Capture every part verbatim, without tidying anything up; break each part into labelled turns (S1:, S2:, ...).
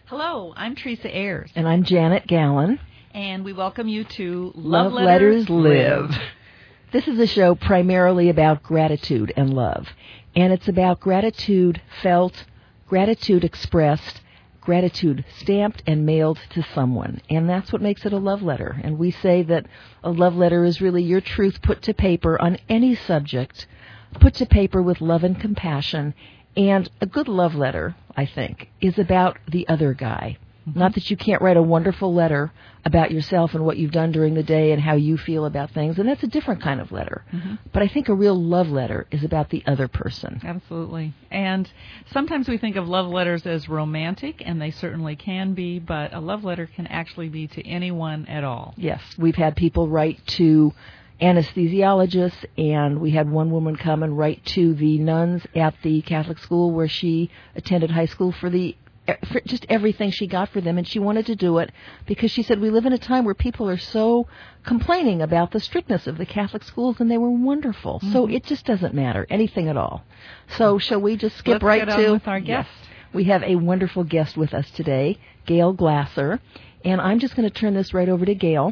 S1: Hello, I'm Teresa Ayers.
S2: And I'm Janet Gallen.
S1: And we welcome you to
S2: Love,
S1: Love
S2: Letters,
S1: Letters
S2: Live.
S1: Live.
S2: This is a show primarily about gratitude and love. And it's about gratitude felt, gratitude expressed, gratitude stamped and mailed to someone. And that's what makes it a love letter. And we say that a love letter is really your truth put to paper on any subject, put to paper with love and compassion. And a good love letter, I think, is about the other guy. Mm-hmm. Not that you can't write a wonderful letter about yourself and what you've done during the day and how you feel about things, and that's a different kind of letter. Mm-hmm. But I think a real love letter is about the other person.
S1: Absolutely. And sometimes we think of love letters as romantic, and they certainly can be, but a love letter can actually be to anyone at all.
S2: Yes. We've had people write to anesthesiologists, and we had one woman come and write to the nuns at the Catholic school where she attended high school for the for just everything she got for them, and she wanted to do it because she said we live in a time where people are so complaining about the strictness of the Catholic schools, and they were wonderful. Mm-hmm. So it just doesn't matter, anything at all. So shall we just skip
S1: Let's
S2: right
S1: get
S2: to
S1: on with our guest?
S2: Yes. We have a wonderful guest with us today, Gail Glasser, and I'm just going to turn this right over to Gail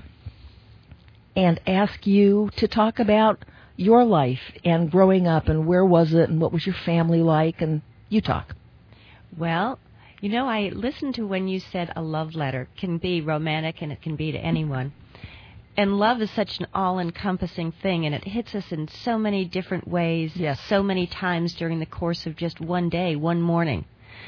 S2: and ask you to talk about your life and growing up and where was it and what was your family like, and you talk.
S3: Well, you know, I listened to when you said a love letter can be romantic and it can be to anyone. And love is such an all-encompassing thing, and it hits us in so many different ways,
S2: yes.
S3: so many times during the course of just one day, one morning.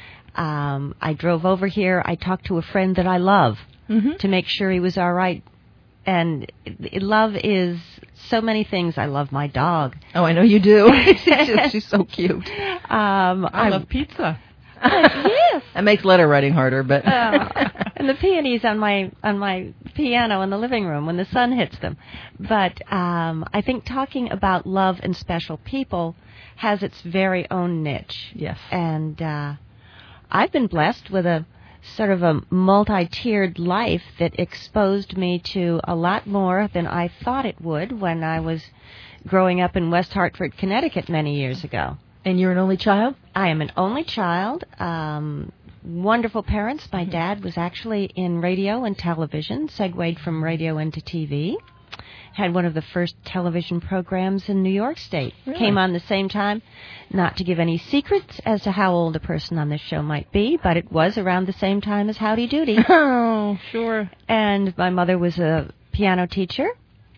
S3: Um, I drove over here. I talked to a friend that I love mm-hmm. to make sure he was all right. And love is so many things. I love my dog.
S2: Oh, I know you do. she's, she's so cute.
S1: Um, I I'm, love pizza.
S3: Uh, yes,
S2: that makes letter writing harder, but
S3: uh, and the peonies on my on my piano in the living room when the sun hits them. But um, I think talking about love and special people has its very own niche.
S2: Yes,
S3: and uh, I've been blessed with a sort of a multi-tiered life that exposed me to a lot more than I thought it would when I was growing up in West Hartford, Connecticut many years ago.
S2: And you're an only child?
S3: I am an only child. Um, wonderful parents. My mm-hmm. dad was actually in radio and television, segued from radio into T V. Had one of the first television programs in New York State.
S2: Really?
S3: Came on the same time. Not to give any secrets as to how old a person on this show might be, but it was around the same time as Howdy Doody.
S2: Oh, sure.
S3: And my mother was a piano teacher.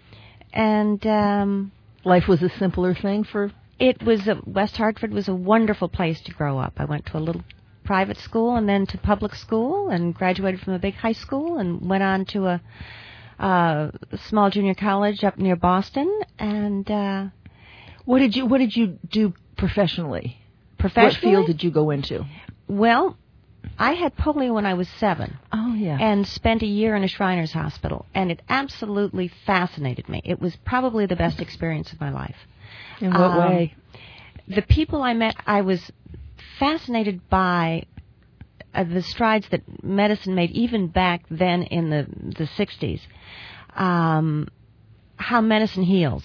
S3: And um,
S2: life was a simpler thing for...
S3: It was, a, West Hartford was a wonderful place to grow up. I went to a little private school and then to public school and graduated from a big high school and went on to a Uh, small junior college up near Boston, and uh,
S2: what did you what did you do professionally?
S3: Professionally,
S2: what field did you go into?
S3: Well, I had polio when I was seven.
S2: Oh yeah,
S3: and spent a year in a Shriners Hospital, and it absolutely fascinated me. It was probably the best experience of my life.
S2: In what um, way?
S3: The people I met, I was fascinated by. Uh, the strides that medicine made, even back then in the the sixties, um, how medicine heals.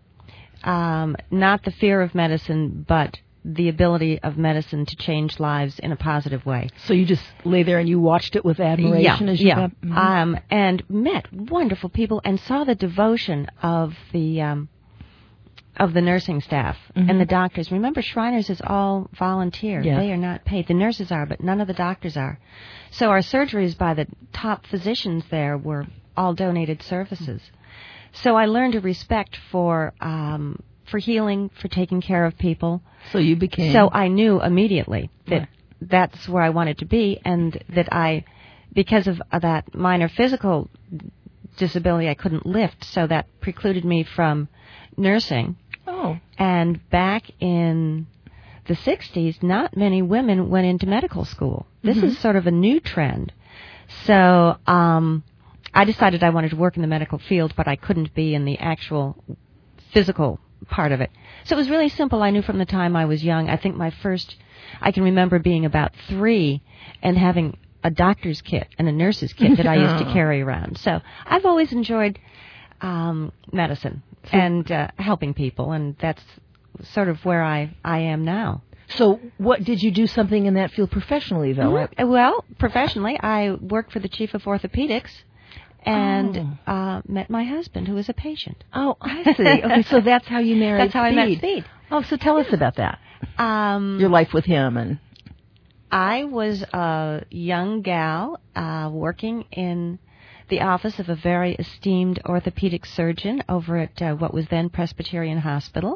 S3: Um, not the fear of medicine, but the ability of medicine to change lives in a positive way.
S2: So you just lay there and you watched it with admiration
S3: yeah,
S2: as you
S3: yeah.
S2: got... Mm-hmm.
S3: Um, and met wonderful people and saw the devotion of the... Um, of the nursing staff mm-hmm. and the doctors. Remember, Shriners is all volunteer.
S2: Yes.
S3: They are not paid. The nurses are, but none of the doctors are. So our surgeries by the top physicians there were all donated services. So I learned a respect for um, for healing, for taking care of people.
S2: So you became...
S3: So I knew immediately that
S2: right.
S3: that's where I wanted to be, and that I, because of that minor physical disability, I couldn't lift, so that precluded me from nursing.
S2: Oh.
S3: And back in the sixties, not many women went into medical school. This mm-hmm. is sort of a new trend. So um, I decided I wanted to work in the medical field, but I couldn't be in the actual physical part of it. So it was really simple. I knew from the time I was young. I think my first, I can remember being about three and having a doctor's kit and a nurse's kit that I used to carry around. So I've always enjoyed um, medicine and uh, helping people, and that's sort of where I, I am now.
S2: So what, did you do something in that field professionally, though?
S3: Mm-hmm. Well, professionally, I worked for the chief of orthopedics and oh. uh, met my husband, who was a patient.
S2: Oh, I see. Okay, so that's how you married
S3: That's how
S2: Speed.
S3: I met Speed.
S2: Oh, so tell us about that.
S3: Um,
S2: Your life with him. And
S3: I was a young gal uh, working in the office of a very esteemed orthopedic surgeon over at uh, what was then Presbyterian Hospital.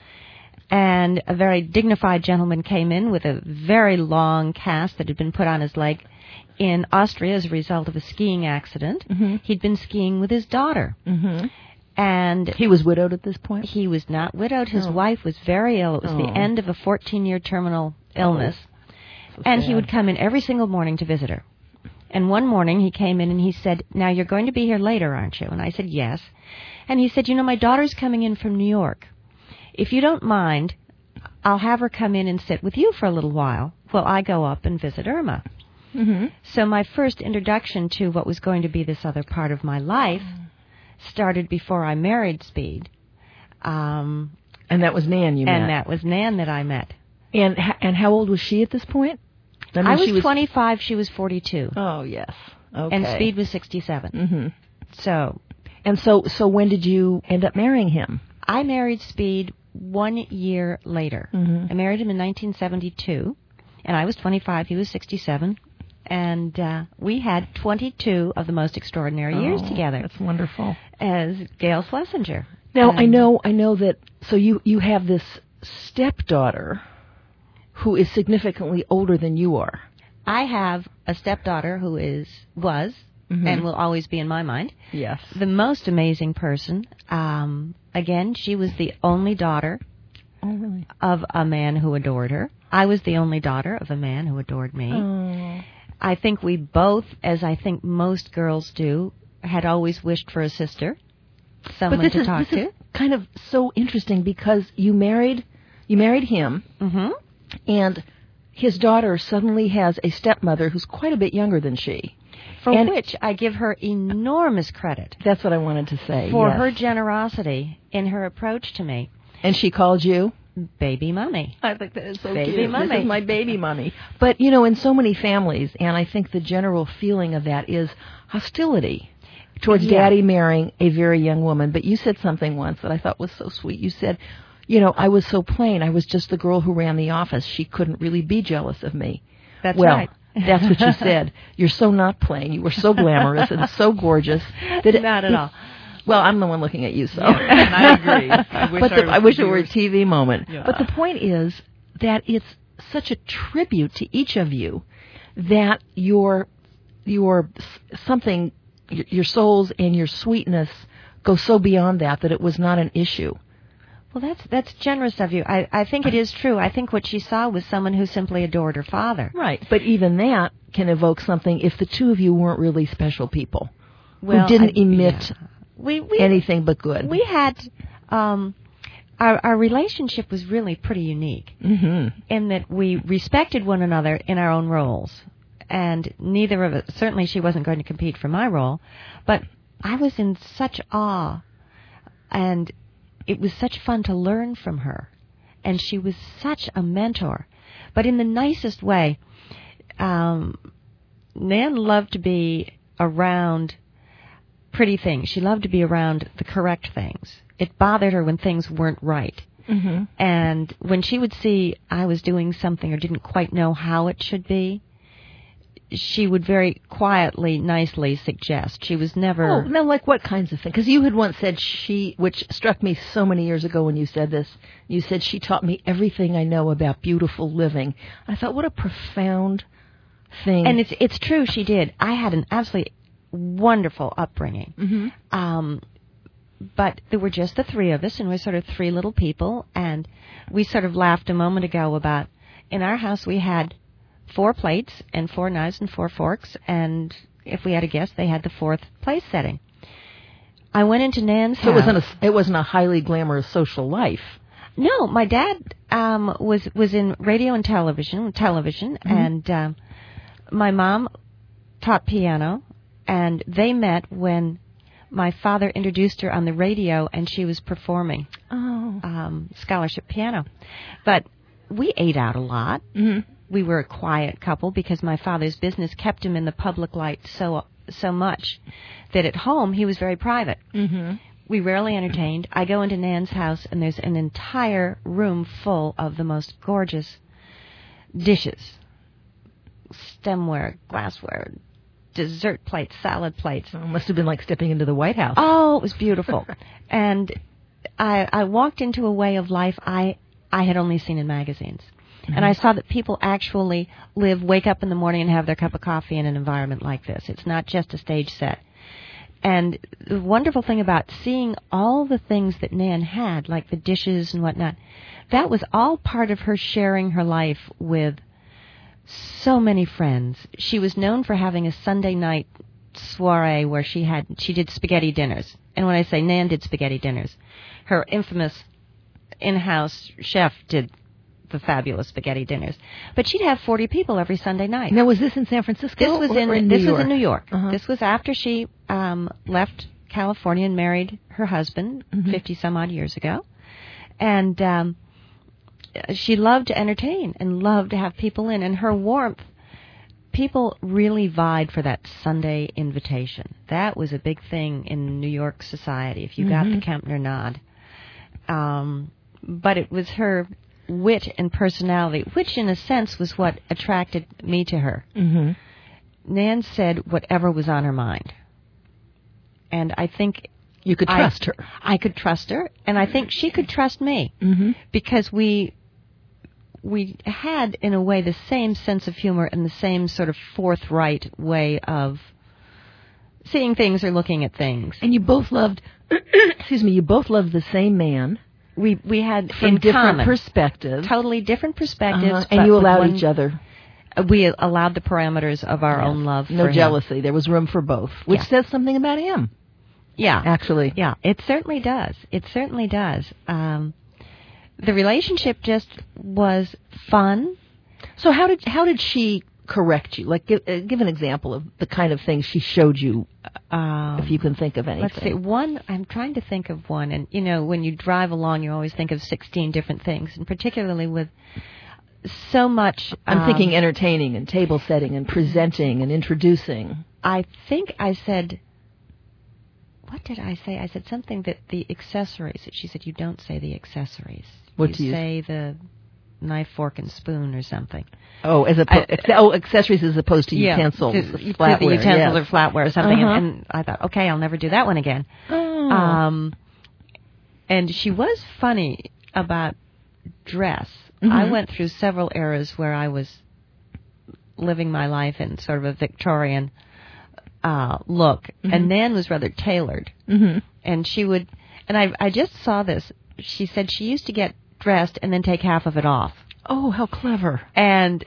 S3: And a very dignified gentleman came in with a very long cast that had been put on his leg in Austria as a result of a skiing accident.
S2: Mm-hmm.
S3: He'd been skiing with his daughter.
S2: Mm-hmm.
S3: And
S2: he was widowed at this point?
S3: He was not widowed. His
S2: oh.
S3: wife was very ill. It was
S2: oh.
S3: the end of a fourteen-year terminal illness.
S2: Oh. So
S3: and
S2: sad.
S3: He would come in every single morning to visit her. And one morning he came in and he said, "Now you're going to be here later, aren't you?" And I said, "Yes." And he said, "You know, my daughter's coming in from New York. If you don't mind, I'll have her come in and sit with you for a little while while I go up and visit Irma."
S2: Mm-hmm.
S3: So my first introduction to what was going to be this other part of my life started before I married Speed. Um,
S2: and that was Nan you met?
S3: And that was Nan that I met.
S2: And and how old was she at this point?
S3: I, mean, I was, was twenty-five, she was forty-two.
S2: Oh, yes. Okay.
S3: And Speed was sixty-seven.
S2: Mm-hmm.
S3: So,
S2: and so, so when did you end up marrying him?
S3: I married Speed one year later.
S2: Mm-hmm.
S3: I married him in nineteen seventy-two, and I was twenty-five, he was sixty-seven. And uh, we had twenty-two of the most extraordinary
S2: oh,
S3: years together.
S2: That's wonderful.
S3: As Gail Schlesinger.
S2: Now,
S3: um,
S2: I know I know that, so you, you have this stepdaughter who is significantly older than you are.
S3: I have a stepdaughter who is, was, mm-hmm. and will always be in my mind.
S2: Yes.
S3: The most amazing person. Um, again, she was the only daughter
S2: oh, really?
S3: of a man who adored her. I was the only daughter of a man who adored me.
S2: Oh.
S3: I think we both, as I think most girls do, had always wished for a sister, someone
S2: but this
S3: to
S2: is,
S3: talk
S2: this
S3: to.
S2: Is kind of so interesting because you married, you married him,
S3: mm-hmm.
S2: and his daughter suddenly has a stepmother who's quite a bit younger than she.
S3: For
S2: and
S3: which I give her enormous credit.
S2: That's what I wanted to say.
S3: For
S2: yes.
S3: her generosity in her approach to me.
S2: And she called you?
S3: Baby Mummy.
S2: I think that is so
S3: baby
S2: cute.
S3: Mummy.
S2: This is my baby mummy. But, you know, in so many families, and I think the general feeling of that is hostility towards
S3: yeah.
S2: daddy marrying a very young woman. But you said something once that I thought was so sweet. You said, you know, I was so plain. I was just the girl who ran the office. She couldn't really be jealous of me.
S3: That's
S2: well,
S3: right.
S2: That's what you said. You're so not plain. You were so glamorous and so gorgeous. That it,
S3: not at all.
S2: Well, I'm the one looking at you, so.
S1: Yeah, and I agree. I wish,
S2: but the,
S1: I,
S2: I wish it were a T V moment.
S1: Yeah.
S2: But the point is that it's such a tribute to each of you that your your something, your souls and your sweetness go so beyond that that it was not an issue.
S3: Well, that's that's generous of you. I, I think it is true. I think what she saw was someone who simply adored her father.
S2: Right. But even that can evoke something if the two of you weren't really special people
S3: well,
S2: who didn't
S3: I,
S2: emit
S3: yeah. we, we,
S2: anything but good.
S3: We had, um, our, our relationship was really pretty unique
S2: mm-hmm.
S3: in that we respected one another in our own roles. And neither of us, certainly she wasn't going to compete for my role, but I was in such awe, and it was such fun to learn from her. And she was such a mentor, but in the nicest way. Um, Nan loved to be around pretty things. She loved to be around the correct things. It bothered her when things weren't right.
S2: Mm-hmm.
S3: And when she would see I was doing something or didn't quite know how it should be, she would very quietly, nicely suggest. She was never...
S2: Oh, now, like what kinds of things? Because you had once said she, which struck me so many years ago when you said this, you said she taught me everything I know about beautiful living. I thought, what a profound thing.
S3: And it's it's true, she did. I had an absolutely wonderful upbringing.
S2: Mm-hmm.
S3: Um, but there were just the three of us, and we're sort of three little people, and we sort of laughed a moment ago about, in our house we had four plates and four knives and four forks, and if we had a guest, they had the fourth place setting. I went into Nan's
S2: so
S3: house.
S2: it wasn't a, it wasn't a highly glamorous social life.
S3: No, my dad um, was was in radio and television, television,
S2: Mm-hmm.
S3: and um, my mom taught piano, and they met when my father introduced her on the radio, and she was performing
S2: Oh.
S3: um, scholarship piano. But we ate out a lot.
S2: Mm-hmm.
S3: We were a quiet couple because my father's business kept him in the public light so so much that at home he was very private.
S2: Mm-hmm.
S3: We rarely entertained. I go into Nan's house, and there's an entire room full of the most gorgeous dishes, stemware, glassware, dessert plates, salad plates.
S2: Oh, it must have been like stepping into the White House.
S3: Oh, it was beautiful. And I, I walked into a way of life I, I had only seen in magazines. Mm-hmm. And I saw that people actually live, wake up in the morning and have their cup of coffee in an environment like this. It's not just a stage set. And the wonderful thing about seeing all the things that Nan had, like the dishes and whatnot, that was all part of her sharing her life with so many friends. She was known for having a Sunday night soiree where she had she did spaghetti dinners. And when I say Nan did spaghetti dinners, her infamous in-house chef did the fabulous spaghetti dinners. But she'd have forty people every Sunday night.
S2: Now, was this in San Francisco?
S3: This was
S2: or
S3: in,
S2: in
S3: this
S2: New
S3: was
S2: York?
S3: in New York.
S2: Uh-huh.
S3: This was after she um, left California and married her husband
S2: Mm-hmm.
S3: fifty some odd years ago. And um, she loved to entertain and loved to have people in. And her warmth, people really vied for that Sunday invitation. That was a big thing in New York society, if you
S2: Mm-hmm.
S3: got the Kempner nod. Um, but it was her wit and personality, which in a sense was what attracted me to her.
S2: Mm-hmm.
S3: Nan said whatever was on her mind. And I think
S2: You could trust
S3: I,
S2: her.
S3: I could trust her, and I think she could trust me.
S2: Mm-hmm.
S3: Because we we had, in a way, the same sense of humor and the same sort of forthright way of seeing things or looking at things.
S2: And you both loved, excuse me, you both loved the same man.
S3: We we had
S2: From
S3: in
S2: different
S3: common,
S2: perspectives.
S3: totally different perspectives.
S2: Uh-huh.
S3: but
S2: And you
S3: with
S2: allowed
S3: one-
S2: each other.
S3: We allowed the parameters of our
S2: Yes.
S3: own love.
S2: No
S3: for him.
S2: jealousy. There was room for both, which
S3: Yeah.
S2: says something about him,
S3: Yeah,
S2: actually.
S3: yeah. It certainly does. It certainly does. Um, the relationship just was fun.
S2: So how did how did she correct you? Like, give, uh, give an example of the kind of things she showed you,
S3: Um,
S2: if you can think of anything.
S3: Let's see. One, I'm trying to think of one. And, you know, when you drive along, you always think of sixteen different things. And particularly with so much...
S2: I'm
S3: um,
S2: thinking entertaining and table setting and presenting and introducing.
S3: I think I said... What did I say? I said something that the accessories... She said, you don't say the accessories.
S2: What
S3: you
S2: do you
S3: say the knife, fork, and spoon or something.
S2: Oh, as a
S3: I-
S2: oh, accessories as opposed to
S3: Yeah,
S2: utensils,
S3: to-
S2: flatware.
S3: to the utensils
S2: yes.
S3: or flatware or something.
S2: Uh-huh.
S3: And, and I thought, okay, I'll never do that one again.
S2: Oh.
S3: Um, and she was funny about dress.
S2: Mhm.
S3: I went through several eras where I was living my life in sort of a Victorian uh, look,
S2: Mhm.
S3: and Nan was rather tailored.
S2: Mm-hmm.
S3: And she would, and I, I just saw this. She said she used to get dressed and then take half of it off.
S2: Oh, how clever.
S3: And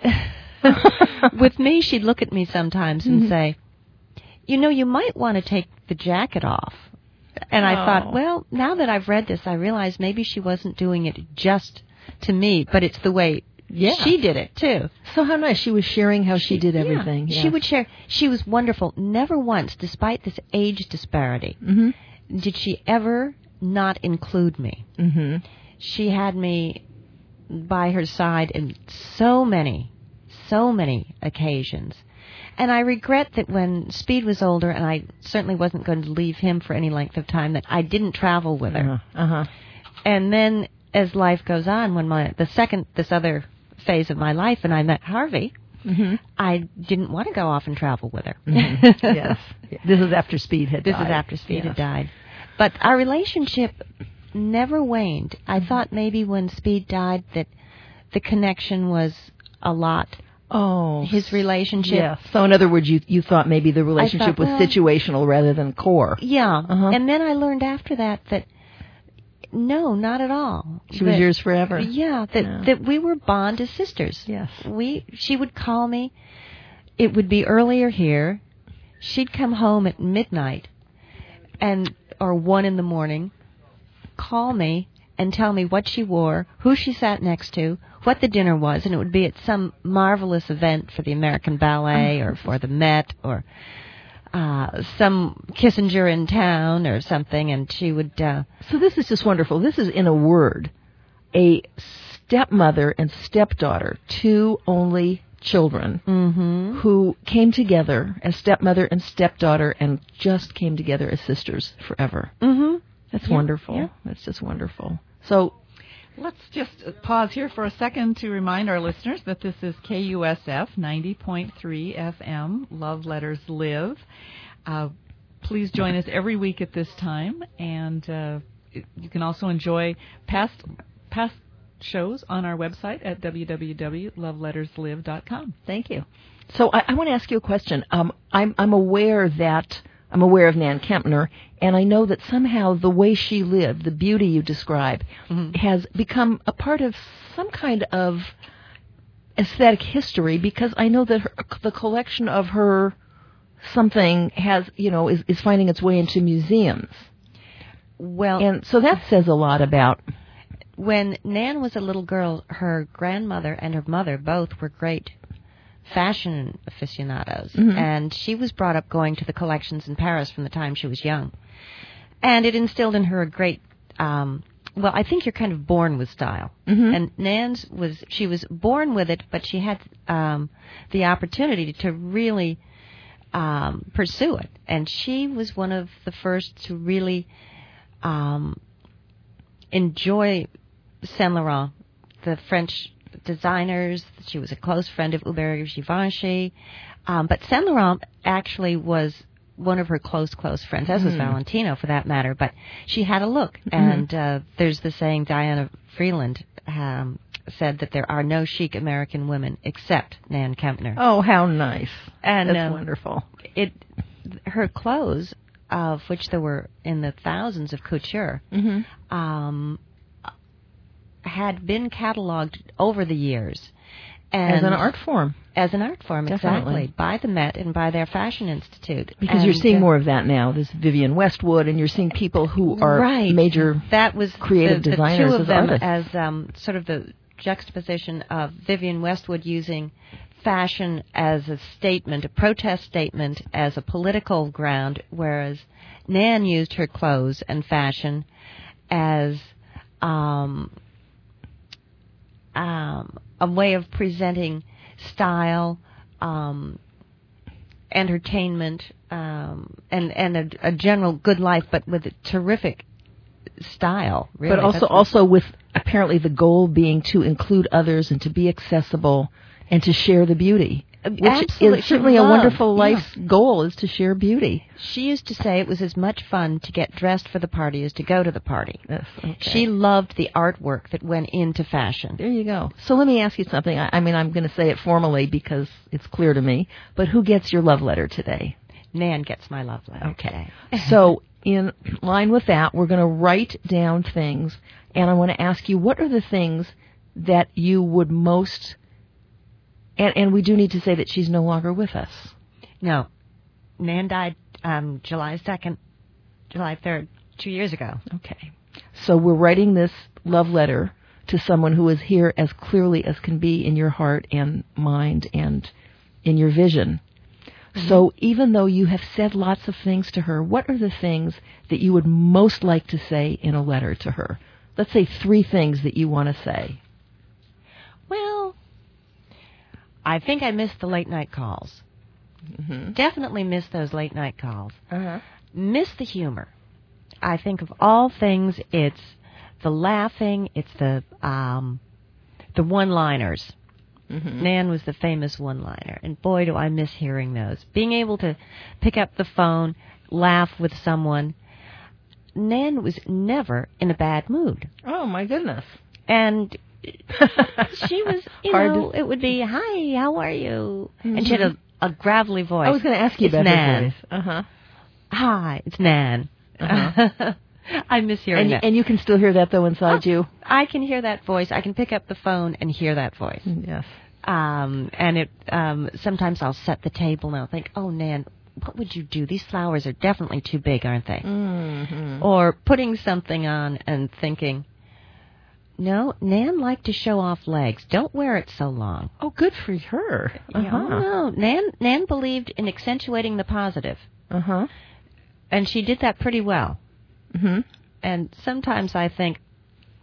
S3: with me, she'd look at me sometimes and
S2: Mhm.
S3: say, you know, you might want to take the jacket off. And I
S2: Oh.
S3: thought, well, now that I've read this, I realize maybe she wasn't doing it just to me, but it's the way
S2: Yeah.
S3: she did it, too.
S2: So how nice. She was sharing how she, did
S3: Yeah.
S2: everything.
S3: She
S2: yes.
S3: would share. She was wonderful. Never once, despite this age disparity,
S2: Mm-hmm.
S3: did she ever not include me.
S2: Mm-hmm.
S3: She had me by her side in so many, so many occasions. And I regret that when Speed was older, and I certainly wasn't going to leave him for any length of time, that I didn't travel with her.
S2: Uh-huh. Uh-huh.
S3: And then, as life goes on, when my the second, this other phase of my life, and I met Harvey,
S2: Mm-hmm.
S3: I didn't want to go off and travel with her.
S2: Mm-hmm. Yes. This is after Speed had
S3: This
S2: died.
S3: is after Speed
S2: Yes.
S3: had died. But our relationship never waned. I thought maybe when Speed died that the connection was a lot.
S2: Oh.
S3: His relationship.
S2: Yeah. So in other words, you you thought maybe the relationship
S3: thought,
S2: was
S3: well-
S2: situational rather than core.
S3: Yeah.
S2: Uh-huh.
S3: And then I learned after that that no, not at all.
S2: She was
S3: That-
S2: yours forever.
S3: Yeah, that
S2: Yeah.
S3: that we were bond as sisters.
S2: Yes.
S3: We she would call me. It would be earlier here. She'd come home at midnight and or one in the morning, call me and tell me what she wore, who she sat next to, what the dinner was, and it would be at some marvelous event for the American Ballet or for the Met or uh, some Kissinger in town or something, and she would... Uh,
S2: So this is just wonderful. This is, in a word, a stepmother and stepdaughter, two only children
S3: Mm-hmm.
S2: who came together as stepmother and stepdaughter and just came together as sisters forever.
S3: Mm-hmm.
S2: That's
S3: Yeah,
S2: wonderful.
S3: yeah.
S2: That's just wonderful. So
S1: Let's just pause here for a second to remind our listeners that this is K U S F ninety point three F M, Love Letters Live. Uh, please join us every week at this time, and uh, it, you can also enjoy past past shows on our website at w w w dot love letters live dot com.
S2: thank you. So I, I want to ask you a question. Um, I'm, I'm aware that I'm aware of Nan Kempner, and I know that somehow the way she lived, the beauty you describe,
S1: Mm-hmm.
S2: has become a part of some kind of aesthetic history, because I know that her, the collection of her something has, you know, is, is finding its way into museums.
S3: Well,
S2: And so that says a lot about...
S3: when Nan was a little girl, her grandmother and her mother both were great fashion aficionados,
S2: Mhm.
S3: and she was brought up going to the collections in Paris from the time she was young. And it instilled in her a great, um, well, I think you're kind of born with style.
S2: Mhm.
S3: And Nan's was, she was born with it, but she had um, the opportunity to really um, pursue it. And she was one of the first to really um, enjoy Saint Laurent, the French designers. She was a close friend of Hubert Givenchy. Um, but Saint Laurent actually was one of her close, close friends, as was
S2: Mm.
S3: Valentino for that matter. But she had a look.
S2: Mhm.
S3: And uh, there's the saying, Diana Freeland um, said that there are no chic American women except Nan Kempner.
S2: Oh, how nice.
S3: And
S2: That's
S3: um,
S2: wonderful.
S3: it, her clothes, of which there were in the thousands of couture,
S2: Mm-hmm.
S3: um, had been cataloged over the years. And
S2: As an art form.
S3: As an art form,
S2: Definitely.
S3: exactly, by the Met and by their Fashion Institute.
S2: Because
S3: And,
S2: you're seeing
S3: uh,
S2: more of that now. There's Vivienne Westwood, and you're seeing people who are
S3: right.
S2: major
S3: That was
S2: creative
S3: the,
S2: designers
S3: the two of
S2: as
S3: them
S2: artists.
S3: as um, sort of the juxtaposition of Vivienne Westwood using fashion as a statement, a protest statement, as a political ground, whereas Nan used her clothes and fashion as um, um, a way of presenting style, um, entertainment, um, and and a, a general good life, but with a terrific style. Really.
S2: but also
S3: That's what-
S2: also with apparently the goal being to include others and to be accessible and to share the beauty. Which
S3: Absolutely.
S2: is
S3: She
S2: certainly a
S3: loved,
S2: wonderful
S3: yeah.
S2: life's goal, is to share beauty.
S3: She used to say it was as much fun to get dressed for the party as to go to the party.
S2: Yes, okay.
S3: She loved the artwork that went into fashion.
S2: There you go. So let me ask you something. I, I mean, I'm going to say it formally because it's clear to me, but who gets your love letter today?
S3: Nan gets my love letter.
S2: Okay.
S3: today.
S2: So in line with that, we're going to write down things, and I want to ask you, what are the things that you would most... And, and we do need to say that she's no longer with us.
S3: No. Nan died um, July second, July third, two years ago.
S2: Okay. So we're writing this love letter to someone who is here as clearly as can be in your heart and mind and in your vision. Mm-hmm. So even though you have said lots of things to her, what are the things that you would most like to say in a letter to her? Let's say three things that you want to say.
S3: Well, I think I missed the late night calls.
S2: Mm-hmm.
S3: Definitely missed those late night calls.
S2: Uh-huh.
S3: Miss the humor. I think of all things, it's the laughing, it's the um, the one-liners.
S2: Mm-hmm.
S3: Nan was the famous one-liner, and boy, do I miss hearing those. Being able to pick up the phone, laugh with someone. Nan was never in a bad mood.
S2: Oh, my goodness.
S3: And she was, you
S2: Hard
S3: know,
S2: to-
S3: it would be, hi, how are you?
S2: Mm-hmm.
S3: And she had a, a gravelly voice.
S2: I was going to ask you
S3: It's
S2: about
S3: Nan.
S2: her voice. Uh-huh.
S3: Hi, it's Nan.
S2: Uh-huh.
S3: I miss hearing
S2: And,
S3: that.
S2: and you can still hear that, though, inside you?
S3: I can hear that voice. I can pick up the phone and hear that voice.
S2: Yes.
S3: Um, and it um, sometimes I'll set the table and I'll think, oh, Nan, what would you do? These flowers are definitely too big, aren't they?
S2: Mm-hmm.
S3: Or putting something on and thinking, no, Nan liked to show off legs. Don't wear it so long.
S2: Oh, good for her.
S3: Yeah,
S2: Uh-huh.
S3: no, Nan, Nan believed in accentuating the positive,
S2: Uh-huh.
S3: and she did that pretty well.
S2: Mm-hmm.
S3: And sometimes I think, oh, Nan, what would you do? These flowers are definitely too big, aren't they?
S2: Mm-hmm.
S3: Or putting something on and thinking, no, Nan liked to show off legs. Don't wear it so long. Oh, Nan, Nan believed in accentuating the positive, and sometimes I think,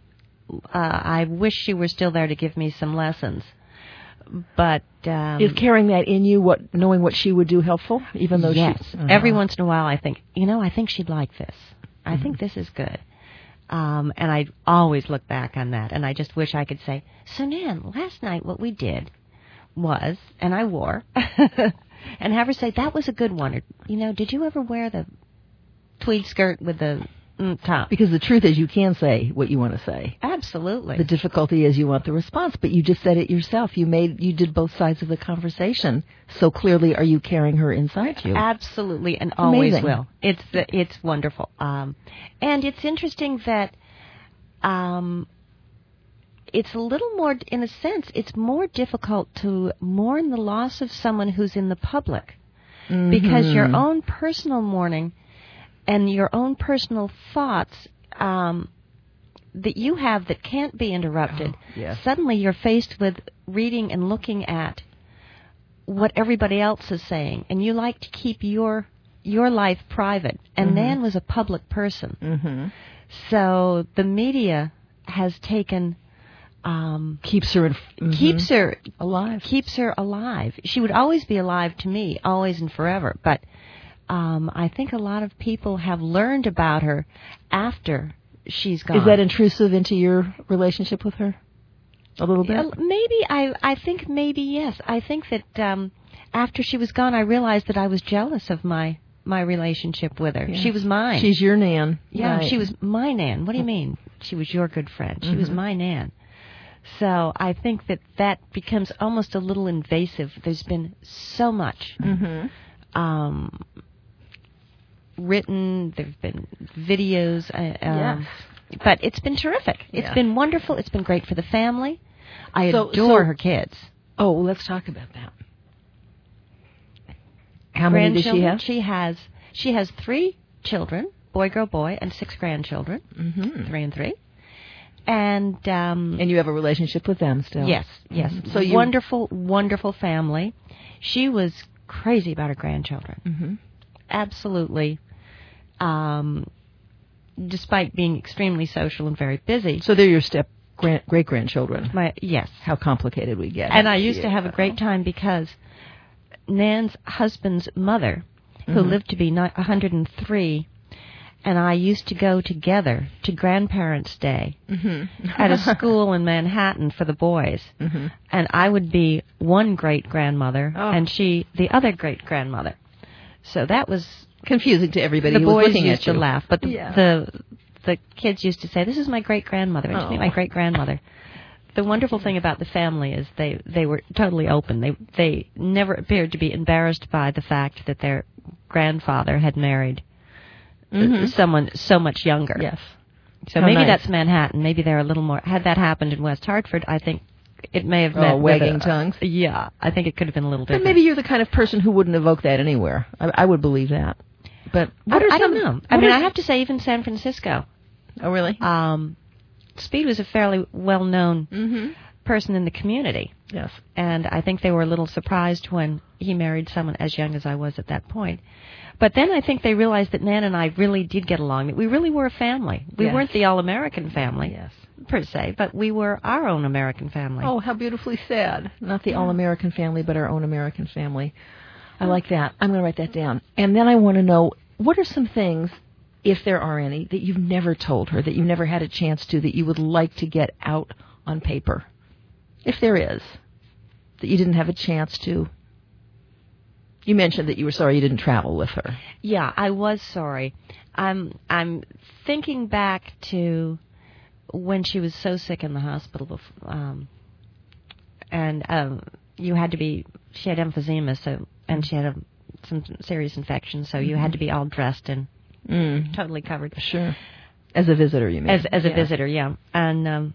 S3: uh, I wish she were still there to give me some lessons. But um,
S2: is carrying that in you, what knowing what she would do, helpful? Even though
S3: yes,
S2: she, uh-huh.
S3: every once in a while I think, you know, I think she'd like this. I
S2: Mm-hmm.
S3: think this is good. Um, and I always look back on that, and I just wish I could say, so Nan, last night what we did was, and I wore, and have her say, that was a good one. Or, you know, did you ever wear the tweed skirt with the mm, top?
S2: Because the truth is you can say what you want to say.
S3: Absolutely.
S2: The difficulty is you want the response, but you just said it yourself. You made, you did both sides of the conversation. So clearly, are you carrying her inside you?
S3: Absolutely, and always
S2: Amazing.
S3: will. It's it's wonderful, um, and it's interesting that um, it's a little more, in a sense, it's more difficult to mourn the loss of someone who's in the public,
S2: Mm-hmm.
S3: because your own personal mourning and your own personal thoughts um, that you have that can't be interrupted.
S2: Oh, yes.
S3: Suddenly, you're faced with reading and looking at what everybody else is saying, and you like to keep your your life private. And
S2: Mm-hmm.
S3: Nan was a public person,
S2: Mm-hmm.
S3: so the media has taken um,
S2: Keeps her in, mm-hmm.
S3: keeps her
S2: alive.
S3: keeps her alive. She would always be alive to me, always and forever. But um, I think a lot of people have learned about her after she's gone.
S2: Is that intrusive into your relationship with her? A little bit?
S3: Uh, Maybe I. I think maybe yes. I think that um, after she was gone, I realized that I was jealous of my my relationship with her.
S2: Yes.
S3: She was mine.
S2: She's your Nan.
S3: yeah,
S2: Right.
S3: she was my Nan. What do you mean? She was your good friend. She was
S2: Mhm.
S3: my Nan. So I think that that becomes almost a little invasive. There's been so much
S2: Mhm.
S3: um, written. There've been videos. Uh, um,
S2: Yes.
S3: But it's been terrific. It's
S2: Yeah.
S3: been wonderful. It's been great for the family. I
S2: So-
S3: adore
S2: so-
S3: her kids.
S2: Oh, well, let's talk about that. How many does she
S3: Grandchildren?
S2: have?
S3: She has she has three children, boy, girl, boy, and six grandchildren,
S2: Mm-hmm.
S3: three and three. And um,
S2: And you have a relationship with them still?
S3: yes, yes,
S2: Mhm. So you-
S3: wonderful, wonderful family. She was crazy about her grandchildren,
S2: Mm-hmm.
S3: absolutely. Um, despite being extremely social and very busy,
S2: So they're your step grand, great grandchildren.
S3: my yes.
S2: How complicated we get.
S3: And I used to have a
S2: Yeah.
S3: great time because Nan's husband's mother, who
S2: Mhm.
S3: lived to be one hundred three, and I used to go together to Grandparents' Day
S2: Mm-hmm.
S3: at a school in Manhattan for the boys.
S2: Mm-hmm.
S3: And I would be one great-grandmother,
S2: Oh.
S3: and she the other great-grandmother. So that was...
S2: Confusing to everybody
S3: the
S2: who was
S3: boys
S2: looking
S3: used
S2: at you.
S3: to laugh, but the,
S2: Yeah.
S3: the the kids used to say, "This is my great-grandmother," and to meet
S2: Oh.
S3: my great-grandmother. The wonderful thing about the family is they, they were totally open. They they never appeared to be embarrassed by the fact that their grandfather had married
S2: Mhm.
S3: someone so much younger.
S2: Yes.
S3: So
S2: How
S3: maybe
S2: nice.
S3: that's Manhattan. Maybe they're a little more... Had that happened in West Hartford, I think it may have
S2: Oh,
S3: met with
S2: wagging
S3: a-
S2: tongues?
S3: Yeah, I think it could have been a little
S2: But
S3: different.
S2: maybe you're the kind of person who wouldn't evoke that anywhere. I, I would believe that. But
S3: I,
S2: what are
S3: I don't
S2: some-
S3: know. I
S2: what
S3: mean,
S2: are-
S3: I have to say, even San Francisco,
S2: Oh, really?
S3: um, Speed was a fairly well-known
S2: Mm-hmm.
S3: person in the community.
S2: Yes.
S3: And I think they were a little surprised when he married someone as young as I was at that point. But then I think they realized that Nan and I really did get along, that we really were a family. We
S2: Yes.
S3: weren't the all-American family,
S2: Yes.
S3: per se, but we were our own American family.
S2: Oh, how beautifully said. Not the all-American family, but our own American family. I like that. I'm going to write that down. And then I want to know, what are some things, if there are any, that you've never told her, that you never had a chance to, that you would like to get out on paper? If there is, that you didn't have a chance to. You mentioned that you were sorry you didn't travel with her.
S3: Yeah, I was sorry. I'm I'm thinking back to when she was so sick in the hospital, bef- um, and um, you had to be. She had emphysema, so and she had a, some serious infection, so you had to be all dressed and
S2: Mm.
S3: totally covered.
S2: Sure. As a visitor, you mean?
S3: As as a
S2: Yeah.
S3: visitor, yeah. And um,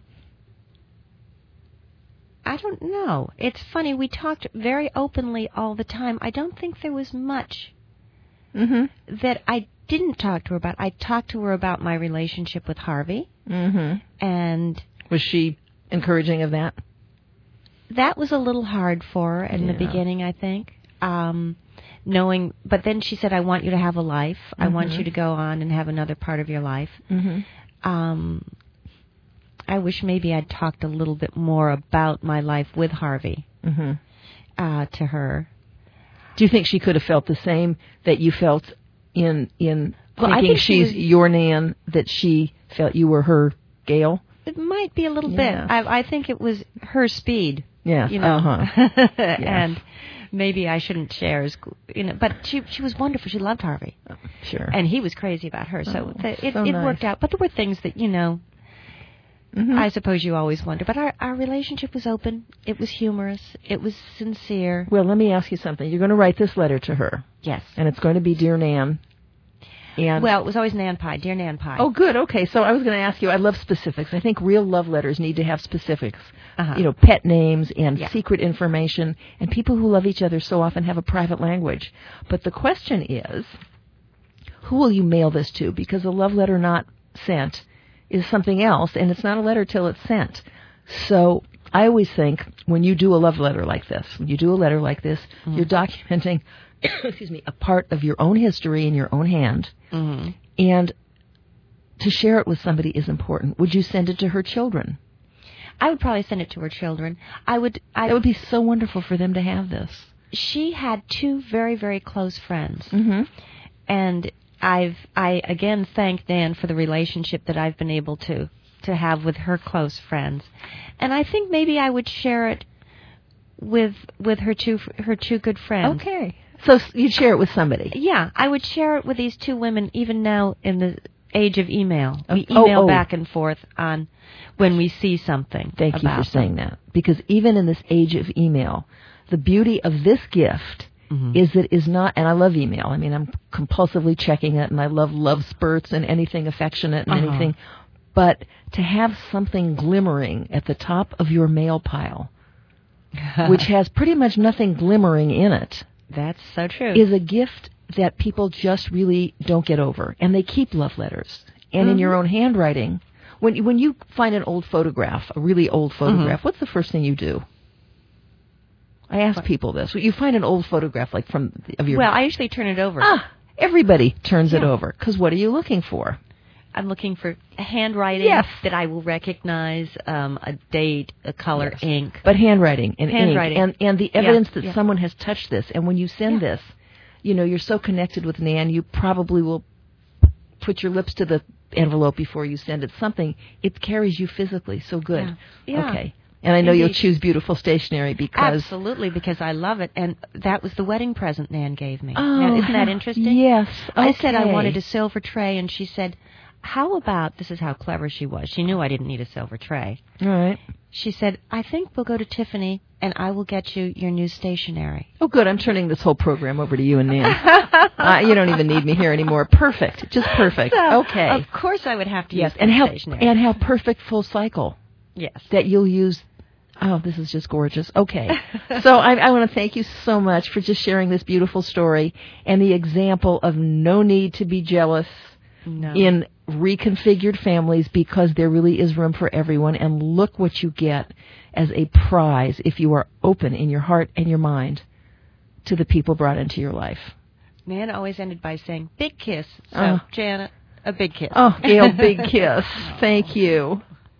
S3: I don't know. It's funny. We talked very openly all the time. I don't think there was much
S2: Mm-hmm.
S3: that I didn't talk to her about. I talked to her about my relationship with Harvey,
S2: Mm-hmm.
S3: and
S2: Was she encouraging of that?
S3: that was a little hard for her in the
S2: Yeah.
S3: beginning, I think. Um, knowing, but then she said, "I want you to have a life. I want
S2: Mhm.
S3: you to go on and have another part of your life."
S2: Mm-hmm.
S3: Um, I wish maybe I'd talked a little bit more about my life with Harvey
S2: Mm-hmm.
S3: uh, to her.
S2: Do you think she could have felt the same that you felt in in
S3: Well, I
S2: thinking
S3: think she
S2: she's
S3: was-
S2: your Nan, that she felt you were her Gail?
S3: It might be a little
S2: Yeah.
S3: bit. I, I think it was her speed.
S2: Yeah.
S3: You know,
S2: Uh-huh.
S3: and maybe I shouldn't share as, you know, but she she was wonderful. She loved Harvey,
S2: Sure.
S3: and he was crazy about her. So
S2: Oh,
S3: the, it,
S2: so
S3: it
S2: nice.
S3: worked out. But there were things that, you know,
S2: Mhm.
S3: I suppose you always wonder. But our our relationship was open. It was humorous. It was sincere.
S2: Well, let me ask you something. You're going to write this letter to her,
S3: Yes.
S2: and it's going to be Dear Nan. And
S3: Well, it was always Nan Pie, dear Nan Pie.
S2: oh, good. Okay, so I was going to ask you. I love specifics. I think real love letters need to have specifics.
S3: Uh-huh.
S2: You know, pet names and
S3: Yeah.
S2: secret information. And people who love each other so often have a private language. But the question is, who will you mail this to? Because a love letter not sent is something else, and it's not a letter till it's sent. So I always think when you do a love letter like this, when you do a letter like this,
S3: Mm-hmm.
S2: you're documenting, excuse me, a part of your own history in your own hand.
S3: Mm-hmm.
S2: And to share it with somebody is important. Would you send it to her children?
S3: I would probably send it to her children. I would. I
S2: It would be so wonderful for them to have this.
S3: She had two very, very close friends,
S2: Mm-hmm.
S3: and I've I again thank Dan for the relationship that I've been able to to have with her close friends, and I think maybe I would share it with with her two her two good friends.
S2: Okay. So s- you'd share it with somebody.
S3: Yeah, I would share it with these two women, even now in the age of email. We
S2: Oh,
S3: email
S2: oh.
S3: back and forth on when we see something.
S2: Thank you
S3: about
S2: for saying that. Because even in this age of email, the beauty of this gift
S3: Mhm.
S2: is that it is not, and I love email. I mean, I'm compulsively checking it, and I love love spurts and anything affectionate and
S3: Uh-huh.
S2: anything. But to have something glimmering at the top of your mail pile, which has pretty much nothing glimmering in it,
S3: That's so true.
S2: is a gift that people just really don't get over. And they keep love letters. And in
S3: Mhm.
S2: your own handwriting, when you, when you find an old photograph, a really old photograph, what's the first thing you do? I ask
S3: What?
S2: people this. You find an old photograph, like from of your...
S3: Well, I usually turn it over.
S2: ah, everybody turns it
S3: Yeah.
S2: over. Because what are you looking for?
S3: I'm looking for handwriting
S2: Yes.
S3: that I will recognize, um, a date, a color,
S2: Yes.
S3: ink.
S2: But handwriting and
S3: Handwriting.
S2: ink. And, and the evidence that
S3: yeah.
S2: someone has touched this. And when you send
S3: Yeah.
S2: this, you know, you're so connected with Nan, you probably will put your lips to the envelope before you send it. Something, it carries you physically so good.
S3: Yeah. Yeah.
S2: Okay. And I know you'll
S3: Indeed.
S2: choose beautiful stationery because...
S3: Absolutely, because I love it, and that was the wedding present Nan gave me.
S2: Oh,
S3: Now, isn't that
S2: how-
S3: interesting?
S2: Yes.
S3: I said I
S2: okay.
S3: wanted a silver tray, and she said, how about, this is how clever she was. She knew I didn't need a silver tray.
S2: All right.
S3: She said, I think we'll go to Tiffany, and I will get you your new stationery.
S2: Oh, good. I'm turning this whole program over to you and Nan. uh, you don't even need me here anymore. Perfect. Just perfect.
S3: So,
S2: okay.
S3: Of course I would have to
S2: Yes.
S3: use
S2: And
S3: that
S2: how
S3: stationery.
S2: and how perfect full cycle
S3: yes.
S2: that you'll use. Oh, this is just gorgeous. Okay. So I, I want to thank you so much for just sharing this beautiful story and the example of no need to be jealous
S3: No.
S2: in reconfigured families, because there really is room for everyone. And look what you get as a prize if you are open in your heart and your mind to the people brought into your life.
S3: Nan always ended by saying, big kiss. So,
S2: Oh.
S3: Janet, a big kiss.
S2: Oh, Gail, big kiss. Thank you.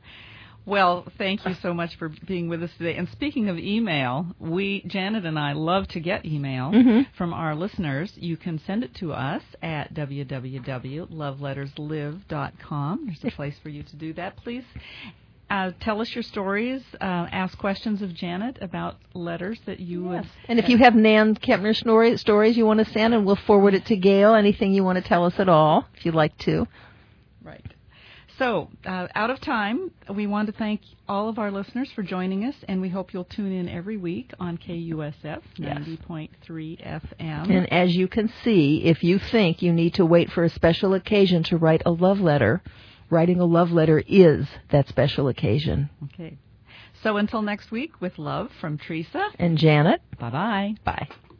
S1: Well, thank you so much for being with us today. And speaking of email, we, Janet and I, love to get email
S2: Mhm.
S1: from our listeners. You can send it to us at w w w dot love letters live dot com. There's a place for you to do that. Please uh, tell us your stories. Uh, ask questions of Janet about letters that you would.
S2: And if you have Nan Kempner story, stories you want to send, and we'll forward it to Gail, anything you want to tell us at all, if you'd like to.
S1: Right. So, uh, out of time, we want to thank all of our listeners for joining us, and we hope you'll tune in every week on K U S F ninety point three F M.
S2: And as you can see, if you think you need to wait for a special occasion to write a love letter, writing a love letter is that special occasion.
S1: Okay. So until next week, with love from Teresa.
S2: And Janet,
S1: Bye-bye.
S2: bye.